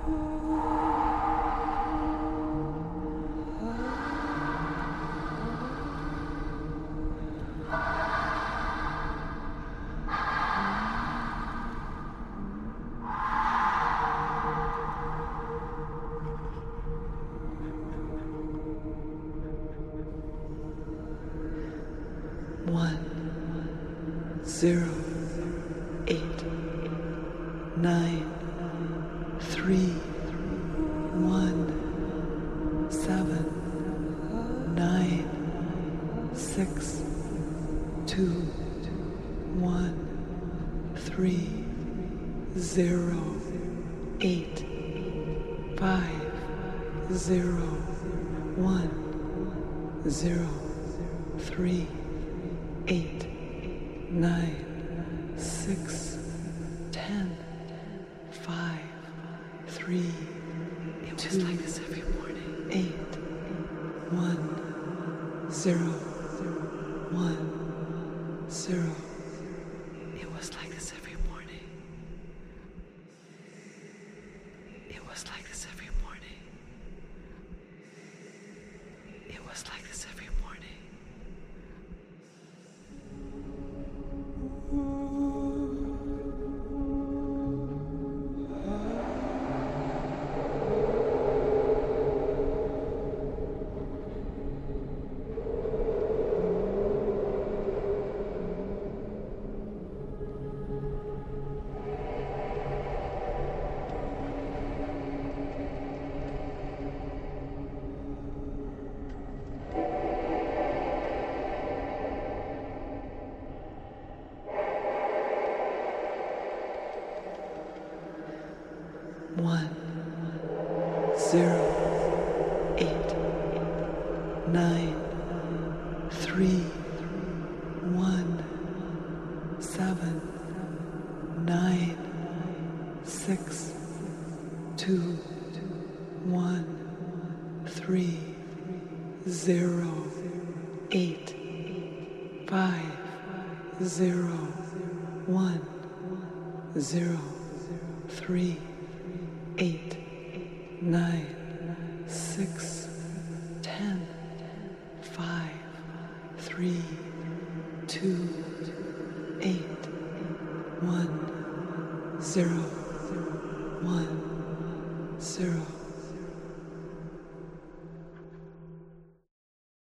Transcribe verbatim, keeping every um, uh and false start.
One, zero, eight, nine, three, one, seven, nine, six, two, one, three, zero, eight, five, zero, one, zero, three, eight, nine, six, ten, five, three, it was two, like this every morning. Eight, one, zero, one, zero. It was like this every morning. It was like this every morning. It was like this every morning. One, zero, eight, nine, three, one, seven, nine, six, two, one, three, zero, eight, five, zero, one, zero, three, eight, nine, six, ten, five, three, two, eight, one, zero.